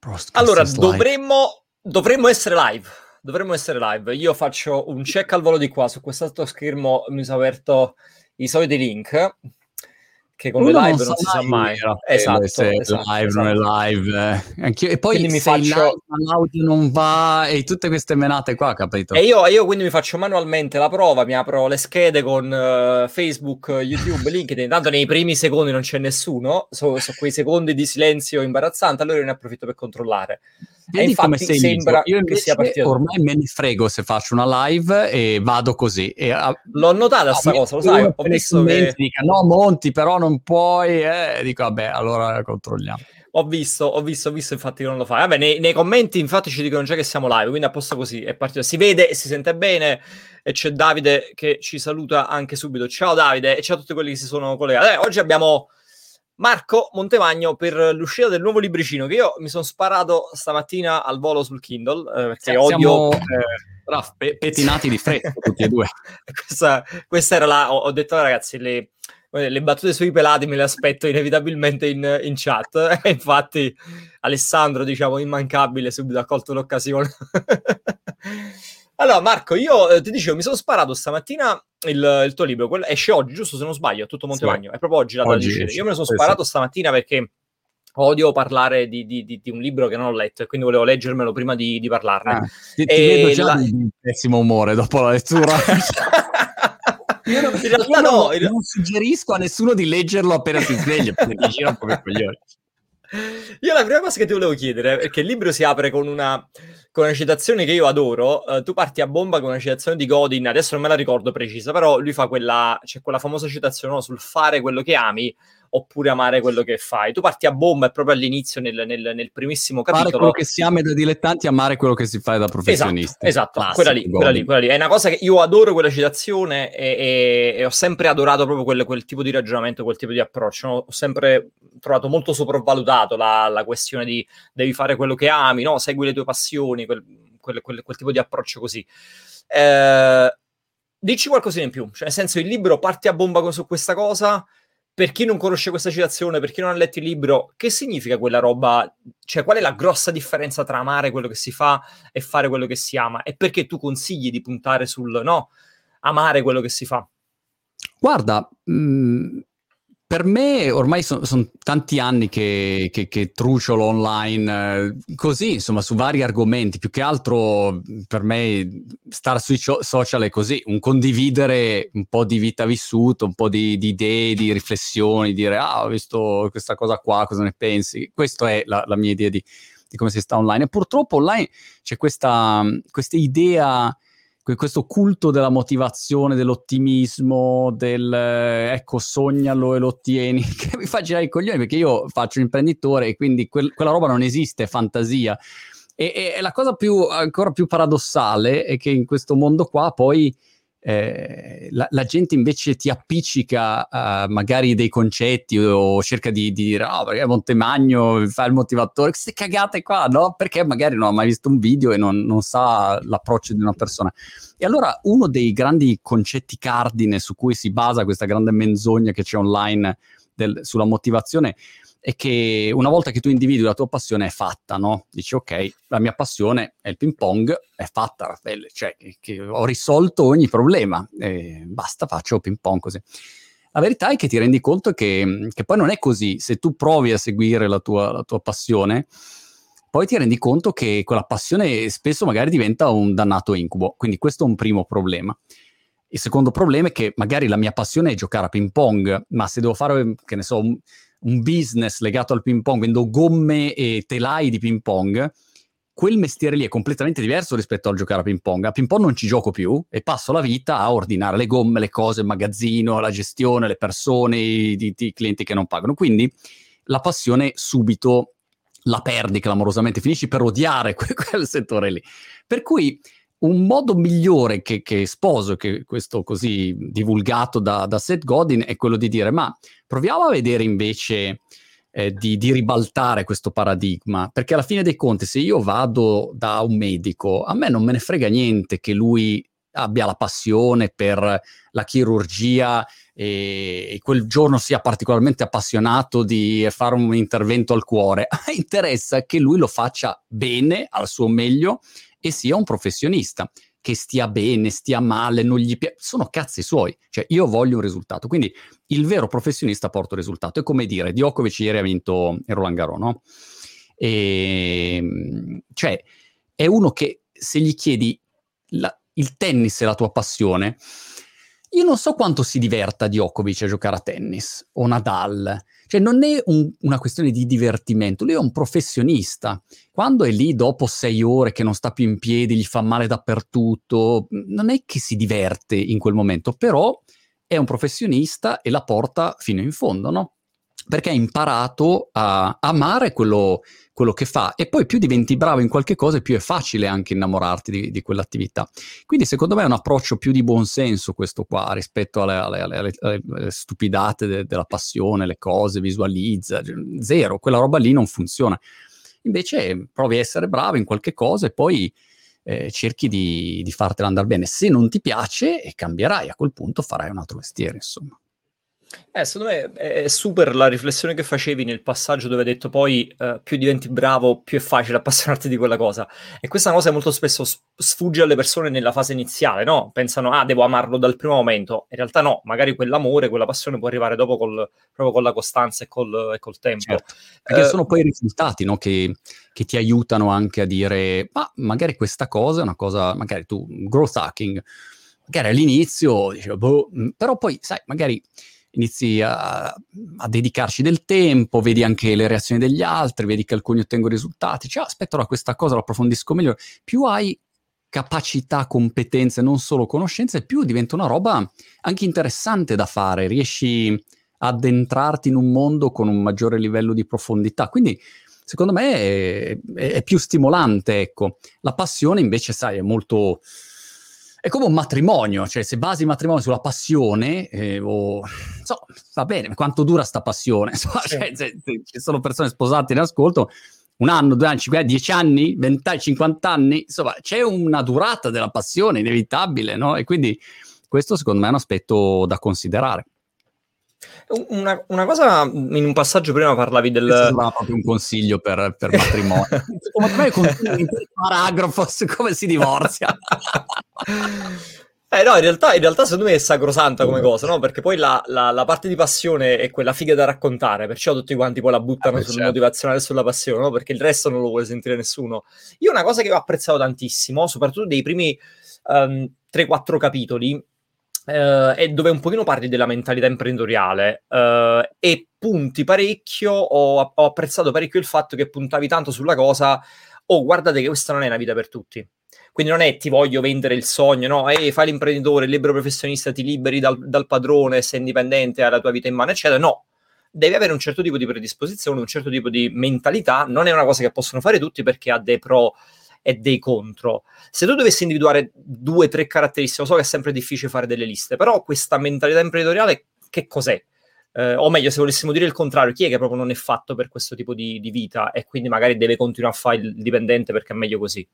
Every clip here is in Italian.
Allora, dovremmo essere live. Dovremmo essere live. Io faccio un check al volo di qua. Su quest'altro schermo mi sono aperto i soliti link, che con le live non si sa mai. Esatto, se live non è live. Anch'io. E poi quindi se live l'audio non va e tutte queste menate qua, capito? E io quindi mi faccio manualmente la prova, mi apro le schede con Facebook, YouTube, LinkedIn. Tanto nei primi secondi non c'è nessuno, sono quei secondi di silenzio imbarazzante, allora io ne approfitto per controllare. Vedi, e infatti come sei sembra io che sia partito. Ormai me ne frego se faccio una live e vado così. L'ho notata sta cosa, lo sai, ho visto che... Dica, no, Monti, però non puoi, dico, vabbè, allora controlliamo. Ho visto infatti che non lo fai. Vabbè, nei commenti infatti ci dicono già che siamo live, quindi a posto così, è partito. Si vede e si sente bene, e c'è Davide che ci saluta anche subito. Ciao Davide, e ciao a tutti quelli che si sono collegati. Oggi abbiamo Marco Montemagno per l'uscita del nuovo libricino, che io mi sono sparato stamattina al volo sul Kindle, perché odio... pettinati di fresco tutti e due. Questa era ho detto ragazzi, le battute sui pelati me le aspetto inevitabilmente in chat. E infatti Alessandro, diciamo, immancabile, subito ha colto l'occasione. Allora Marco, io ti dicevo, mi sono sparato stamattina il tuo libro, esce oggi, giusto, se non sbaglio, Tutto Montemagno, è proprio oggi la data di uscita. Io me lo sono sparato stamattina perché odio parlare di un libro che non ho letto, e quindi volevo leggermelo prima di parlarne. Ti vedo già di pessimo umore dopo la lettura. Io non suggerisco a nessuno di leggerlo appena si sveglia, perché ti gira come coglioni. Io la prima cosa che ti volevo chiedere, perché il libro si apre con una citazione che io adoro. Tu parti a bomba con una citazione di Godin, adesso non me la ricordo precisa, però lui fa quella famosa citazione, no, sul fare quello che ami oppure amare quello che fai. Tu parti a bomba, e proprio all'inizio, nel primissimo capitolo. Fare quello che si ama da dilettanti, amare quello che si fa da professionisti. Esatto. Classico, quella lì. È una cosa che io adoro, quella citazione, e ho sempre adorato proprio quel tipo di ragionamento, quel tipo di approccio, no? Ho sempre trovato molto sopravvalutato la questione di devi fare quello che ami, no? Segui le tue passioni, quel tipo di approccio così. Dici qualcosina in più, cioè nel senso, il libro parte a bomba su questa cosa. Per chi non conosce questa citazione, per chi non ha letto il libro, che significa quella roba? Cioè, qual è la grossa differenza tra amare quello che si fa e fare quello che si ama? E perché tu consigli di puntare sul amare quello che si fa? Guarda, per me ormai sono tanti anni che truciolo online, così, insomma, su vari argomenti. Più che altro per me stare sui social è così, un condividere un po' di vita vissuta, un po' di idee, di riflessioni, dire ho visto questa cosa qua, cosa ne pensi? Questa è la mia idea di come si sta online. E purtroppo online c'è questa idea, questo culto della motivazione, dell'ottimismo, ecco, sognalo e lo ottieni, che mi fa girare i coglioni, perché io faccio l'imprenditore e quindi quella roba non esiste, fantasia. E la cosa ancora più paradossale è che in questo mondo qua poi la gente invece ti appiccica magari dei concetti, o cerca di dire perché Montemagno fa il motivatore, queste cagate qua, no? Perché magari non ha mai visto un video e non sa l'approccio di una persona. E allora uno dei grandi concetti cardine su cui si basa questa grande menzogna che c'è online sulla motivazione è che una volta che tu individui la tua passione è fatta, no? Dici ok, la mia passione è il ping pong, è fatta, Raffaele, cioè che ho risolto ogni problema, basta, faccio ping pong così. La verità è che ti rendi conto che poi non è così. Se tu provi a seguire la tua passione, poi ti rendi conto che quella passione spesso magari diventa un dannato incubo. Quindi questo è un primo problema. Il secondo problema è che magari la mia passione è giocare a ping pong, ma se devo fare, che ne so, un business legato al ping pong, vendo gomme e telai di ping pong, quel mestiere lì è completamente diverso rispetto al giocare a ping pong. A ping pong non ci gioco più e passo la vita a ordinare le gomme, le cose, il magazzino, la gestione, le persone, i clienti che non pagano. Quindi la passione subito la perdi clamorosamente, finisci per odiare quel settore lì. Per cui un modo migliore che sposo, che questo così divulgato da Seth Godin, è quello di dire ma proviamo a vedere invece di ribaltare questo paradigma, perché alla fine dei conti se io vado da un medico, a me non me ne frega niente che lui abbia la passione per la chirurgia e quel giorno sia particolarmente appassionato di fare un intervento al cuore. A me interessa che lui lo faccia bene, al suo meglio, e sia un professionista. Che stia bene, stia male, non gli piace, sono cazzi suoi. Cioè, io voglio un risultato. Quindi il vero professionista porta il risultato. È come dire, Djokovic ieri ha vinto il Roland Garros, no? Cioè, è uno che se gli chiedi il tennis è la tua passione, io non so quanto si diverta Djokovic a giocare a tennis o Nadal. Cioè, non è una questione di divertimento, lui è un professionista. Quando è lì dopo 6 ore che non sta più in piedi, gli fa male dappertutto, non è che si diverte in quel momento, però è un professionista e la porta fino in fondo, no? Perché ha imparato a amare quello che fa, e poi più diventi bravo in qualche cosa, più è facile anche innamorarti di quell'attività. Quindi secondo me è un approccio più di buonsenso questo qua, rispetto alle stupidate della passione, le cose, visualizza, zero, quella roba lì non funziona. Invece provi a essere bravo in qualche cosa e poi cerchi di fartela andare bene. Se non ti piace, cambierai, a quel punto farai un altro mestiere, insomma. Secondo me è super la riflessione che facevi nel passaggio dove hai detto poi più diventi bravo, più è facile appassionarti di quella cosa. E questa cosa molto spesso sfugge alle persone nella fase iniziale, no? Pensano, devo amarlo dal primo momento. In realtà no, magari quell'amore, quella passione può arrivare dopo proprio con la costanza e col tempo. Certo. Perché sono poi i risultati, no? Che ti aiutano anche a dire, ma magari questa cosa è una cosa, magari tu, growth hacking, magari all'inizio dicevo, però poi, sai, magari inizi a dedicarci del tempo, vedi anche le reazioni degli altri, vedi che alcuni ottengono risultati, cioè aspetta, ora questa cosa la approfondisco meglio. Più hai capacità, competenze, non solo conoscenze, più diventa una roba anche interessante da fare, riesci ad entrarti in un mondo con un maggiore livello di profondità, quindi secondo me è più stimolante, ecco. La passione invece, sai, è come un matrimonio, cioè se basi il matrimonio sulla passione, va bene, quanto dura sta passione? Insomma, Sì. cioè, ci sono persone sposate in ascolto, 1 anno, 2 anni, 5 anni, 10 anni, 20 anni, 50 anni, insomma, c'è una durata della passione inevitabile, no? E quindi questo secondo me è un aspetto da considerare. Una cosa, in un passaggio prima parlavi del... Questo sembrava proprio un consiglio per matrimonio. Come me consiglio in quel paragrafo su come si divorzia. No, in realtà secondo me è sacrosanta come cosa, no? Perché poi la parte di passione è quella figa da raccontare, perciò tutti quanti poi la buttano sul motivazionale e sulla passione, no? Perché il resto non lo vuole sentire nessuno. Io una cosa che ho apprezzato tantissimo, soprattutto dei primi 3-4 capitoli, è dove un pochino parli della mentalità imprenditoriale e punti parecchio, ho apprezzato parecchio il fatto che puntavi tanto sulla cosa, guardate che questa non è una vita per tutti. Quindi non è ti voglio vendere il sogno, no? Fai l'imprenditore, il libero professionista, ti liberi dal padrone, sei indipendente, hai la tua vita in mano, eccetera. No, devi avere un certo tipo di predisposizione, un certo tipo di mentalità. Non è una cosa che possono fare tutti perché ha dei pro e dei contro. Se tu dovessi individuare 2-3 caratteristiche, so che è sempre difficile fare delle liste, però questa mentalità imprenditoriale che cos'è? O meglio, se volessimo dire il contrario, chi è che proprio non è fatto per questo tipo di vita e quindi magari deve continuare a fare il dipendente perché è meglio così?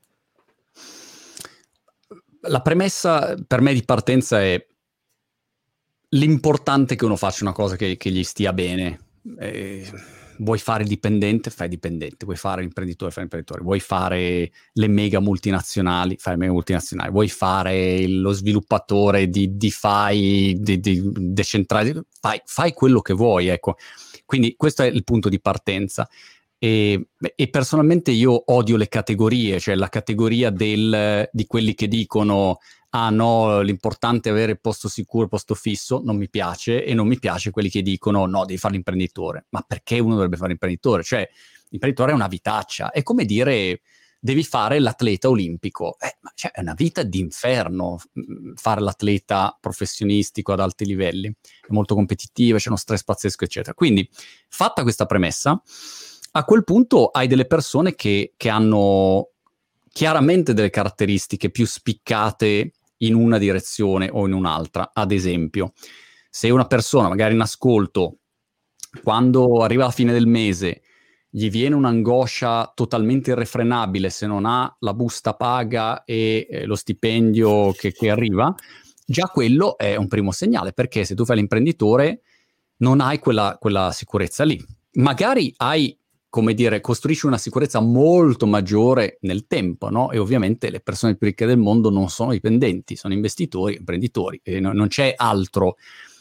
La premessa per me di partenza è l'importante che uno faccia una cosa che gli stia bene. Vuoi fare il dipendente, fai dipendente. Vuoi fare l'imprenditore, fai l'imprenditore. Vuoi fare le mega multinazionali, fai le mega multinazionali. Vuoi fare lo sviluppatore di DeFi, di decentralizzato, fai quello che vuoi, ecco. Quindi questo è il punto di partenza. E personalmente io odio le categorie, cioè la categoria di quelli che dicono no, l'importante è avere posto sicuro, posto fisso, non mi piace, e non mi piace quelli che dicono no, devi fare l'imprenditore. Ma perché uno dovrebbe fare l'imprenditore? Cioè l'imprenditore è una vitaccia, è come dire devi fare l'atleta olimpico, cioè, è una vita d'inferno fare l'atleta professionistico ad alti livelli, è molto competitiva, c'è uno stress pazzesco eccetera. Quindi fatta questa premessa, a quel punto hai delle persone che hanno chiaramente delle caratteristiche più spiccate in una direzione o in un'altra. Ad esempio, se una persona magari in ascolto, quando arriva la fine del mese, gli viene un'angoscia totalmente irrefrenabile se non ha la busta paga e lo stipendio che arriva, già quello è un primo segnale, perché se tu fai l'imprenditore non hai quella sicurezza lì. Magari hai, come dire, costruisci una sicurezza molto maggiore nel tempo, no? E ovviamente le persone più ricche del mondo non sono dipendenti, sono investitori, imprenditori, e non c'è altro.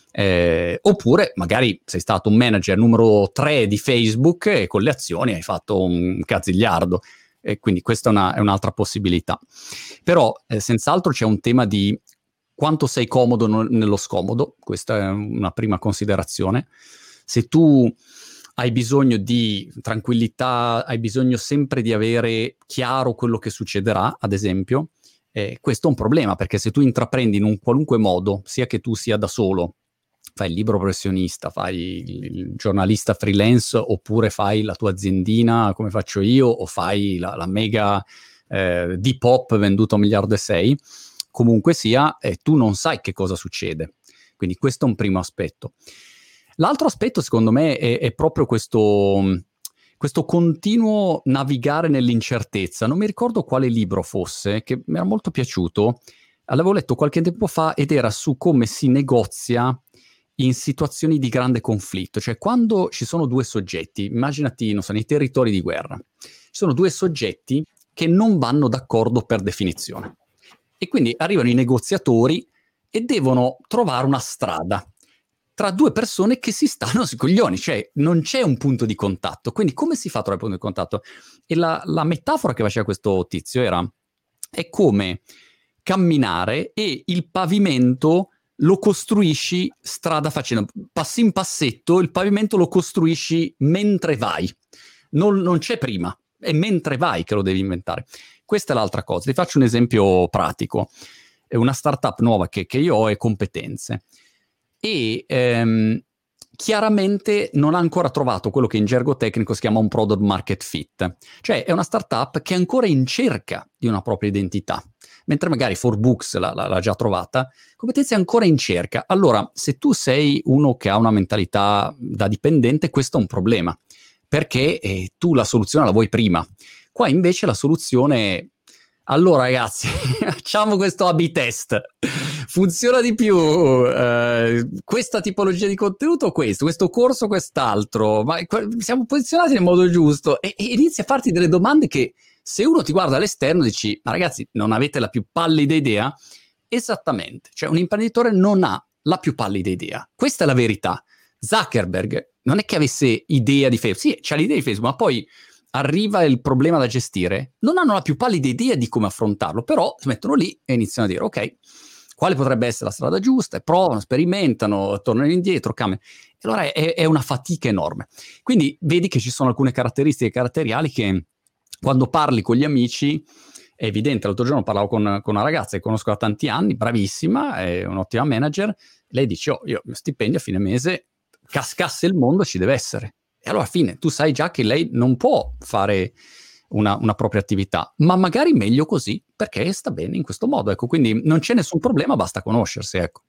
Oppure magari sei stato un manager numero 3 di Facebook e con le azioni hai fatto un cazzigliardo, e quindi questa è un'altra possibilità. Però senz'altro c'è un tema di quanto sei comodo nello scomodo, questa è una prima considerazione. Se tu hai bisogno di tranquillità, hai bisogno sempre di avere chiaro quello che succederà, ad esempio, questo è un problema, perché se tu intraprendi in un qualunque modo, sia che tu sia da solo, fai il libero professionista, fai il giornalista freelance, oppure fai la tua aziendina come faccio io, o fai la mega deep pop venduto a 1,6 miliardi, comunque sia, tu non sai che cosa succede. Quindi questo è un primo aspetto. L'altro aspetto, secondo me, è proprio questo continuo navigare nell'incertezza. Non mi ricordo quale libro fosse, che mi era molto piaciuto. L'avevo letto qualche tempo fa ed era su come si negozia in situazioni di grande conflitto. Cioè, quando ci sono due soggetti, immaginati, non so, nei territori di guerra, ci sono due soggetti che non vanno d'accordo per definizione. E quindi arrivano i negoziatori e devono trovare una strada tra due persone che si stanno sui coglioni, cioè non c'è un punto di contatto. Quindi come si fa a trovare il punto di contatto? E la metafora che faceva questo tizio è come camminare e il pavimento lo costruisci strada facendo, passi in passetto, il pavimento lo costruisci mentre vai, non c'è prima, è mentre vai che lo devi inventare. Questa è l'altra cosa. Ti faccio un esempio pratico. È una startup nuova che io ho e competenze. E chiaramente non ha ancora trovato quello che in gergo tecnico si chiama un product market fit. Cioè è una startup che è ancora in cerca di una propria identità. Mentre magari 4Books l'ha già trovata, competenze è ancora in cerca. Allora, se tu sei uno che ha una mentalità da dipendente, questo è un problema. Perché tu la soluzione la vuoi prima. Qua invece la soluzione è: allora ragazzi, facciamo questo A/B test, funziona di più questa tipologia di contenuto, questo corso, quest'altro, ma siamo posizionati nel modo giusto, e inizi a farti delle domande che, se uno ti guarda all'esterno, dici: ma ragazzi, non avete la più pallida idea? Esattamente, cioè un imprenditore non ha la più pallida idea, questa è la verità. Zuckerberg non è che avesse idea di Facebook, sì, c'ha l'idea di Facebook, ma poi arriva il problema da gestire, non hanno la più pallida idea di come affrontarlo, però si mettono lì e iniziano a dire: ok, quale potrebbe essere la strada giusta, e provano, sperimentano, tornano indietro, cambiano. E allora è una fatica enorme. Quindi vedi che ci sono alcune caratteristiche caratteriali che, quando parli con gli amici, è evidente. L'altro giorno parlavo con una ragazza che conosco da tanti anni, bravissima, è un'ottima manager. Lei dice: io il mio stipendio a fine mese, cascasse il mondo, ci deve essere. E allora, alla fine, tu sai già che lei non può fare una propria attività, ma magari meglio così, perché sta bene in questo modo. Ecco, quindi non c'è nessun problema, basta conoscersi, ecco.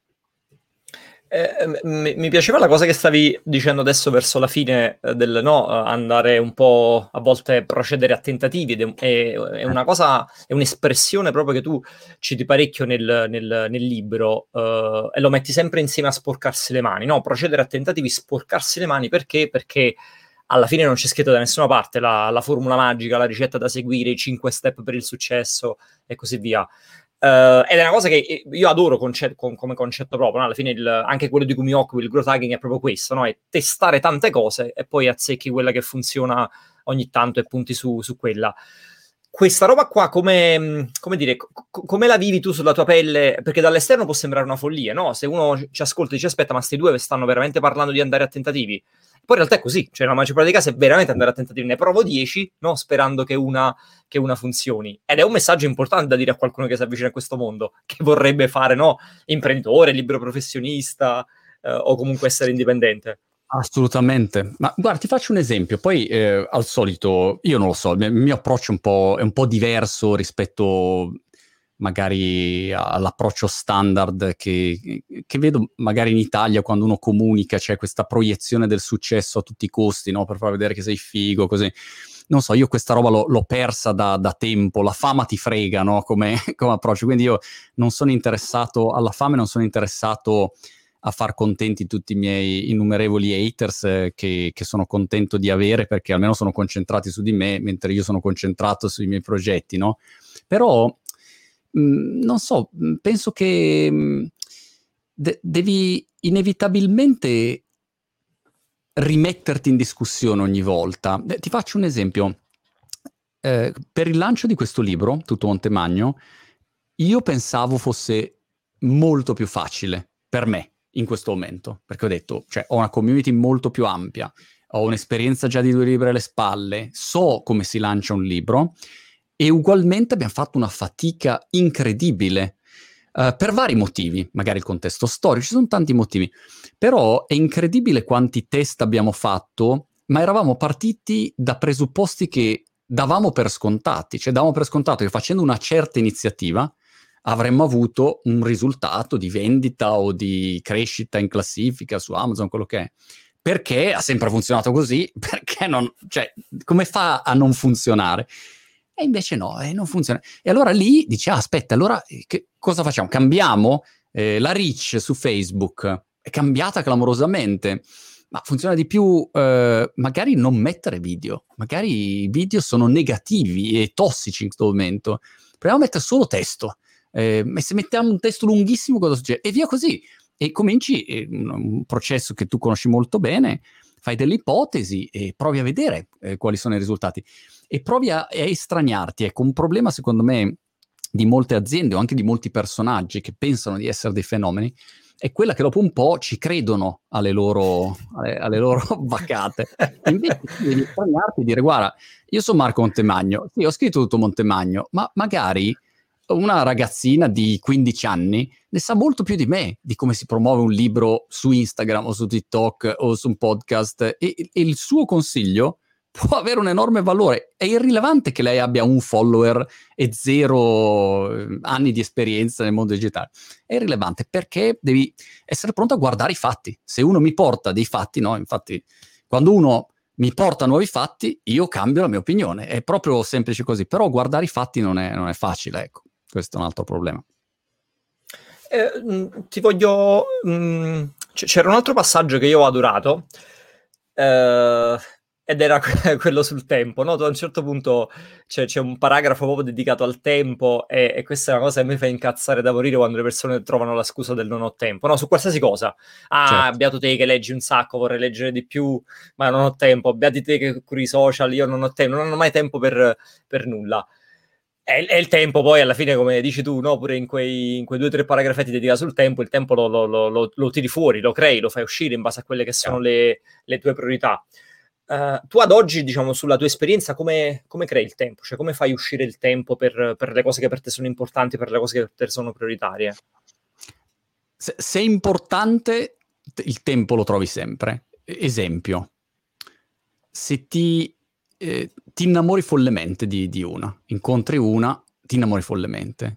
Mi piaceva la cosa che stavi dicendo adesso verso la fine andare un po', a volte procedere a tentativi, è una cosa, è un'espressione proprio che tu citi parecchio nel libro, e lo metti sempre insieme a sporcarsi le mani, no? Procedere a tentativi, sporcarsi le mani, perché alla fine non c'è scritto da nessuna parte la formula magica, la ricetta da seguire, i 5 step per il successo e così via. Ed è una cosa che io adoro come concetto proprio, no? Alla fine anche quello di cui mi occupo, il growth hacking, è proprio questo, no? È testare tante cose e poi azzecchi quella che funziona ogni tanto e punti su quella. Questa roba qua, come dire, come la vivi tu sulla tua pelle? Perché dall'esterno può sembrare una follia, no? Se uno ci ascolta e dice: aspetta, ma sti due stanno veramente parlando di andare a tentativi? Poi in realtà è così, cioè la maggior parte dei casi è veramente andare a tentativi. Ne provo 10, no? Sperando che una funzioni. Ed è un messaggio importante da dire a qualcuno che si avvicina a questo mondo, che vorrebbe fare, no? Imprenditore, libero professionista, o comunque essere indipendente. Assolutamente. Ma guarda, ti faccio un esempio. Poi al solito, io non lo so, il mio approccio è un po' diverso rispetto magari all'approccio standard che vedo magari in Italia quando uno comunica, c'è questa proiezione del successo a tutti i costi, no? Per far vedere che sei figo, così. non so, io questa roba l'ho persa da tempo, la fama ti frega, no? Come approccio, quindi io non sono interessato alla fama, non sono interessato a far contenti tutti i miei innumerevoli haters che sono contento di avere, perché almeno sono concentrati su di me, mentre io sono concentrato sui miei progetti, no? Però, non so, penso che devi inevitabilmente rimetterti in discussione ogni volta. Ti faccio un esempio. Per il lancio di questo libro, Tutto Montemagno, io pensavo fosse molto più facile per me in questo momento, perché ho detto, cioè, ho una community molto più ampia, ho un'esperienza già di 2 libri alle spalle, so come si lancia un libro, e ugualmente abbiamo fatto una fatica incredibile, per vari motivi, magari il contesto storico, ci sono tanti motivi, però è incredibile quanti test abbiamo fatto, ma eravamo partiti da presupposti che davamo per scontati, cioè davamo per scontato che facendo una certa iniziativa avremmo avuto un risultato di vendita o di crescita in classifica su Amazon, quello che è. Perché ha sempre funzionato così? Perché non, cioè, come fa a non funzionare? E invece no, non funziona. E allora lì dici, aspetta, allora cosa facciamo? Cambiamo? La reach su Facebook è cambiata clamorosamente, ma funziona di più magari non mettere video. Magari i video sono negativi e tossici in questo momento. Proviamo a mettere solo testo. E se mettiamo un testo lunghissimo cosa succede? E via così. E cominci un processo che tu conosci molto bene, fai delle ipotesi e provi a vedere quali sono i risultati. E provi a estraniarti. Ecco, un problema secondo me di molte aziende o anche di molti personaggi che pensano di essere dei fenomeni è quella che dopo un po' ci credono alle loro vacate. Invece devi estraniarti e dire, guarda, io sono Marco Montemagno, sì, ho scritto Tutto Montemagno, ma magari una ragazzina di 15 anni ne sa molto più di me di come si promuove un libro su Instagram o su TikTok o su un podcast, e il suo consiglio può avere un enorme valore. È irrilevante che lei abbia un follower e 0 anni di esperienza nel mondo digitale. È irrilevante perché devi essere pronto a guardare i fatti. Se uno mi porta dei fatti, no? Infatti, quando uno mi porta nuovi fatti, io cambio la mia opinione. È proprio semplice così. Però guardare i fatti non è facile, ecco. Questo è un altro problema. Ti voglio... c'era un altro passaggio che io ho adorato, ed era quello sul tempo, no? Tu a un certo punto c'è un paragrafo proprio dedicato al tempo, e questa è una cosa che mi fa incazzare da morire quando le persone trovano la scusa del non ho tempo, no? Su qualsiasi cosa. Certo. Beato te che leggi un sacco, vorrei leggere di più, ma non ho tempo. Beati te che curi i social, io non ho tempo, non hanno mai tempo per nulla. È il tempo, poi alla fine, come dici tu, no? Pure in quei 2 o 3 paragrafetti dedicati sul tempo, il tempo lo tiri fuori, lo crei, lo fai uscire in base a quelle che sono le tue priorità. Tu ad oggi, diciamo, sulla tua esperienza, come crei il tempo? Cioè, come fai uscire il tempo per le cose che per te sono importanti, per le cose che per te sono prioritarie? Se è importante, il tempo lo trovi sempre. Esempio, se ti innamori follemente di una, incontri una, ti innamori follemente.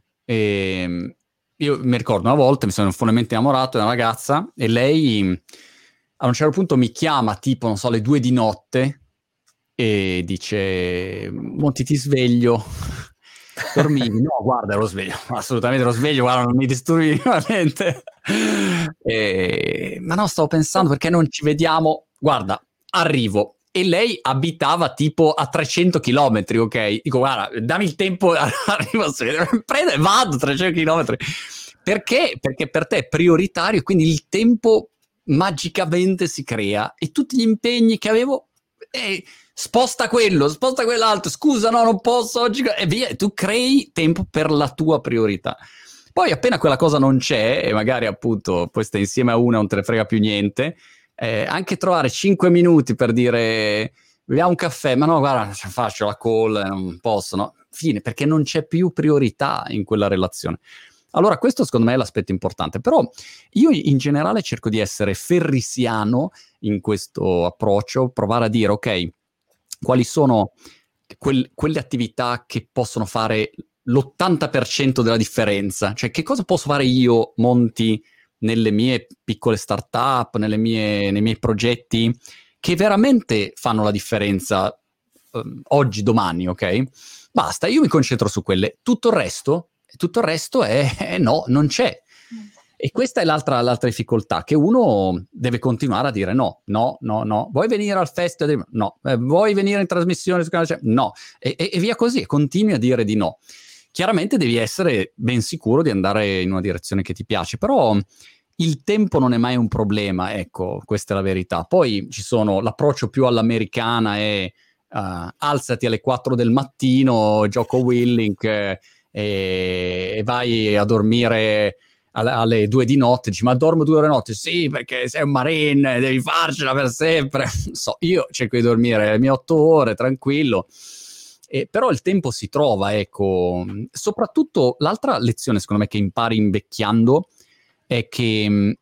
Io mi ricordo una volta, mi sono follemente innamorato di una ragazza e lei a un certo punto mi chiama tipo, non so, alle 2 di notte e dice, Monti, ti sveglio. Dormivi? No, guarda, ero sveglio, assolutamente ero sveglio, guarda, non mi disturbi minimamente. Ma no, stavo pensando, perché non ci vediamo? Guarda, arrivo. E lei abitava tipo a 300 chilometri, ok? Dico, guarda, dammi il tempo, arrivo, prendo e vado 300 chilometri. Perché? Perché per te è prioritario, quindi il tempo magicamente si crea, e tutti gli impegni che avevo, sposta quello, sposta quell'altro, scusa, no, non posso oggi, e via, tu crei tempo per la tua priorità. Poi appena quella cosa non c'è, e magari appunto poi stai insieme a una, non te ne frega più niente, anche trovare 5 minuti per dire beviamo un caffè, ma no, guarda, faccio la call, non posso, no? Fine, perché non c'è più priorità in quella relazione. Allora questo secondo me è l'aspetto importante, però io in generale cerco di essere ferrisiano in questo approccio, provare a dire ok, quali sono quelle attività che possono fare l'80% della differenza, cioè che cosa posso fare io, Monti, nelle mie piccole startup, nei miei progetti, che veramente fanno la differenza oggi, domani, ok? Basta, io mi concentro su quelle. Tutto il resto è no, non c'è. E questa è l'altra difficoltà, che uno deve continuare a dire no. Vuoi venire al festival? No. Vuoi venire in trasmissione? No. E via così, continui a dire di no. Chiaramente devi essere ben sicuro di andare in una direzione che ti piace, però il tempo non è mai un problema, ecco, questa è la verità. Poi ci sono l'approccio più all'americana è alzati alle 4 del mattino, gioco Willink e vai a dormire alle 2 di notte, dici ma dormo 2 ore di notte? Sì, perché sei un marine, devi farcela per sempre. Io cerco di dormire le mie 8 ore, tranquillo. Però il tempo si trova, ecco. Soprattutto l'altra lezione, secondo me, che impari invecchiando è che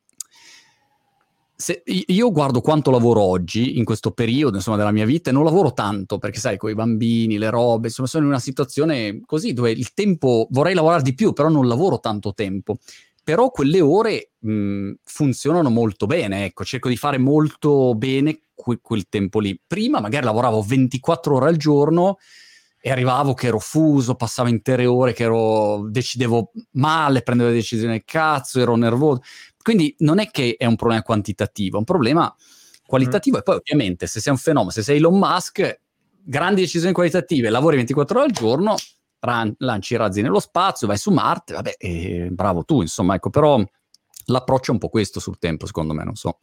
se io guardo quanto lavoro oggi, in questo periodo, insomma, della mia vita, e non lavoro tanto, perché sai, con i bambini, le robe, insomma, sono in una situazione così, dove il tempo, vorrei lavorare di più, però non lavoro tanto tempo. Però quelle ore funzionano molto bene, ecco, cerco di fare molto bene quel tempo lì. Prima magari lavoravo 24 ore al giorno e arrivavo che ero fuso, passavo intere ore che decidevo male, prendevo le decisioni del cazzo, ero nervoso. Quindi non è che è un problema quantitativo, è un problema qualitativo. E poi ovviamente se sei un fenomeno, se sei Elon Musk, grandi decisioni qualitative, lavori 24 ore al giorno, lanci i razzi nello spazio, vai su Marte, vabbè, bravo tu, insomma, ecco, però l'approccio è un po' questo sul tempo, secondo me, non so.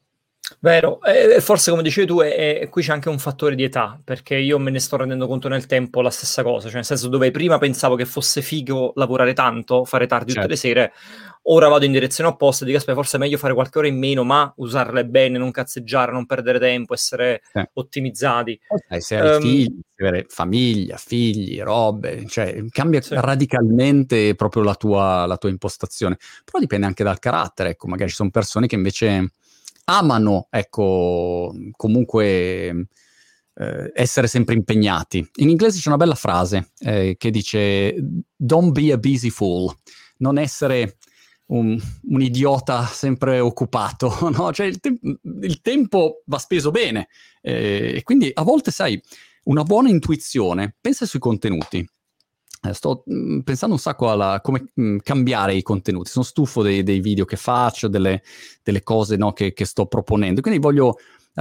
Vero, forse come dicevi tu, qui c'è anche un fattore di età, perché io me ne sto rendendo conto nel tempo la stessa cosa, cioè nel senso dove prima pensavo che fosse figo lavorare tanto, fare tardi tutte le sere, ora vado in direzione opposta e dico aspetta, forse è meglio fare qualche ora in meno, ma usarle bene, non cazzeggiare, non perdere tempo, essere ottimizzati. Se hai figli, avere famiglia, figli, robe, cioè cambia radicalmente proprio la tua impostazione, però dipende anche dal carattere, ecco, magari ci sono persone che invece amano, ecco, comunque essere sempre impegnati. In inglese c'è una bella frase che dice don't be a busy fool, non essere un idiota sempre occupato, no? Cioè il tempo va speso bene e quindi a volte, sai, una buona intuizione, pensa sui contenuti. Sto pensando un sacco a come cambiare i contenuti. Sono stufo dei video che faccio, delle cose, no, che sto proponendo. Quindi voglio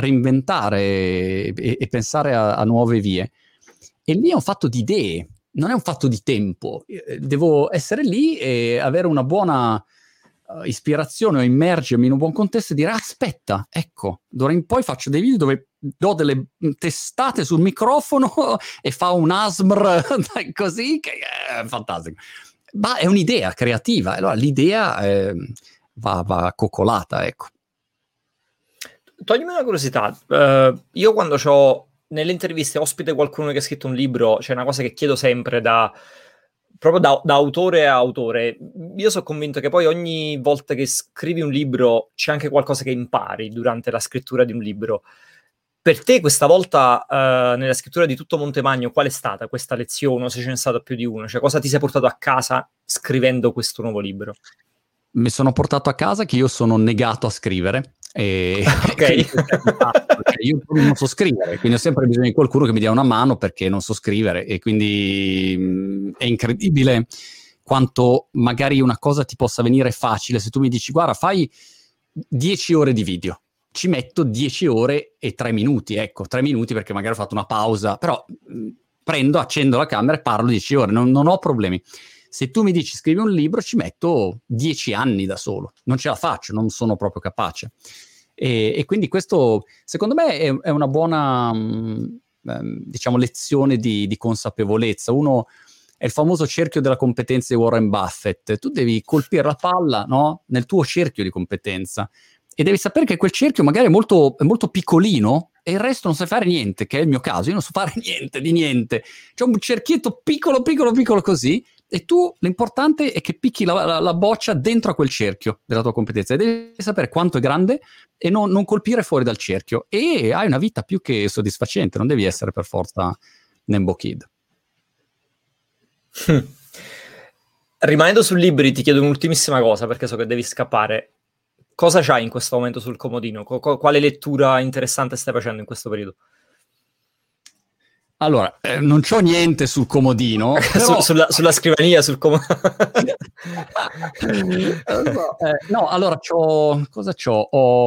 reinventare e pensare a nuove vie. E lì è un fatto di idee, non è un fatto di tempo. Devo essere lì e avere una buona ispirazione o immergermi in un buon contesto e dire aspetta, ecco, d'ora in poi faccio dei video dove do delle testate sul microfono e fa un ASMR così, che è fantastico. Ma è un'idea creativa, allora l'idea va coccolata, ecco. Toglimi una curiosità, io quando ho nelle interviste ospite qualcuno che ha scritto un libro, c'è una cosa che chiedo sempre proprio da autore a autore. Io sono convinto che poi ogni volta che scrivi un libro c'è anche qualcosa che impari durante la scrittura di un libro. Per te questa volta nella scrittura di Tutto Montemagno qual è stata questa lezione o se ce n'è stata più di uno? Cioè cosa ti sei portato a casa scrivendo questo nuovo libro? Mi sono portato a casa che io sono negato a scrivere. Io non so scrivere, quindi ho sempre bisogno di qualcuno che mi dia una mano perché non so scrivere e quindi è incredibile quanto magari una cosa ti possa venire facile se tu mi dici guarda fai 10 ore di video, ci metto 10 ore e 3 minuti, ecco 3 minuti perché magari ho fatto una pausa, però accendo la camera e parlo 10 ore, non ho problemi. Se tu mi dici scrivi un libro, ci metto 10 anni da solo. Non ce la faccio, non sono proprio capace. E quindi questo, secondo me, è una buona, diciamo, lezione di consapevolezza. Uno è il famoso cerchio della competenza di Warren Buffett. Tu devi colpire la palla, no? Nel tuo cerchio di competenza. E devi sapere che quel cerchio magari è molto piccolino e il resto non sai fare niente, che è il mio caso. Io non so fare niente di niente. C'è un cerchietto piccolo così e tu l'importante è che picchi la boccia dentro a quel cerchio della tua competenza e devi sapere quanto è grande e non colpire fuori dal cerchio e hai una vita più che soddisfacente, non devi essere per forza Nembo Kid. Rimanendo su libri ti chiedo un'ultimissima cosa perché so che devi scappare. Cosa c'hai in questo momento sul comodino? Quale lettura interessante stai facendo in questo periodo? Allora, non c'ho niente sul comodino, però... sulla scrivania, sul no, allora cosa c'ho?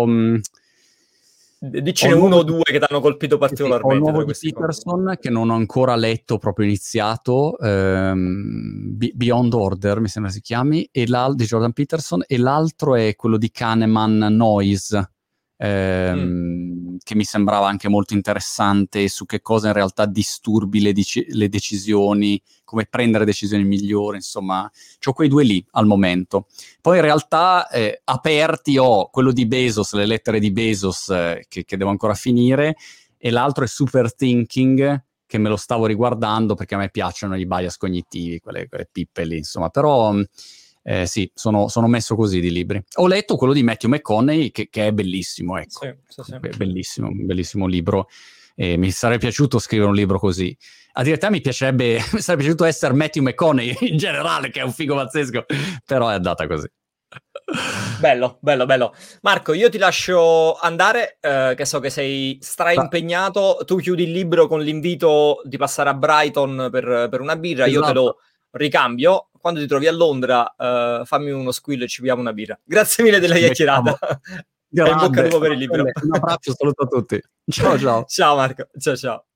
Dicene uno o due che ti hanno colpito particolarmente. Ho il nuovo di Peterson che non ho ancora letto, proprio iniziato, Beyond Order mi sembra si chiami, di Jordan Peterson, e l'altro è quello di Kahneman, Noise, che mi sembrava anche molto interessante su che cosa in realtà disturbi le decisioni, come prendere decisioni migliori, insomma, c'ho quei due lì al momento. Poi in realtà aperti ho quello di Bezos, le lettere di Bezos che devo ancora finire, e l'altro è Super Thinking, che me lo stavo riguardando perché a me piacciono i bias cognitivi, quelle pippe lì, insomma, però... sì, sono messo così di libri. Ho letto quello di Matthew McConaughey che è bellissimo, ecco. Sì. Bellissimo, un bellissimo libro. Mi sarebbe piaciuto scrivere un libro così. A dire te mi sarebbe piaciuto essere Matthew McConaughey in generale, che è un figo pazzesco, però è andata così. Bello. Marco, io ti lascio andare, che so che sei straimpegnato. Tu chiudi il libro con l'invito di passare a Brighton per una birra, esatto. Io te lo ricambio. Quando ti trovi a Londra, fammi uno squillo e ci piamo una birra. Grazie mille della chiacchierata. E in bocca al lupo per il libro. Un abbraccio, saluto a tutti. Ciao. Ciao Marco, ciao.